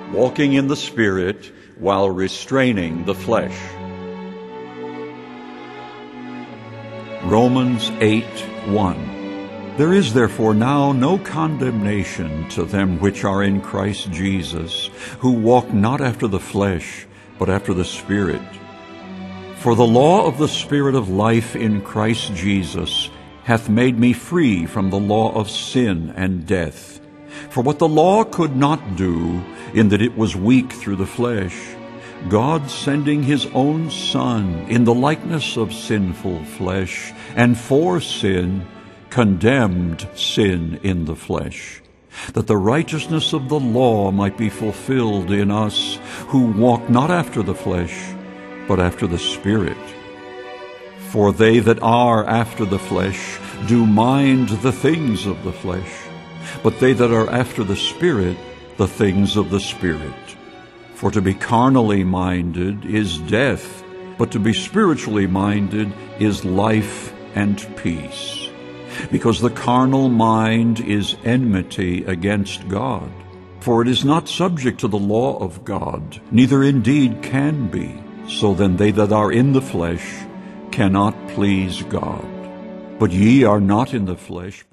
walking in the Spirit while restraining the flesh. Romans 8:1. There is therefore now no condemnation to them which are in Christ Jesus, who walk not after the flesh, but after the Spirit. For the law of the Spirit of life in Christ Jesus hath made me free from the law of sin and death. For what the law could not do, in that it was weak through the flesh, God sending his own Son in the likeness of sinful flesh, and for sin, condemned sin in the flesh, that the righteousness of the law might be fulfilled in us, who walk not after the flesh, but after the Spirit. For they that are after the flesh do mind the things of the flesh, but they that are after the Spirit, the things of the Spirit. For to be carnally minded is death, but to be spiritually minded is life and peace. Because the carnal mind is enmity against God. For it is not subject to the law of God, neither indeed can be. So then they that are in the flesh cannot please God. But ye are not in the flesh,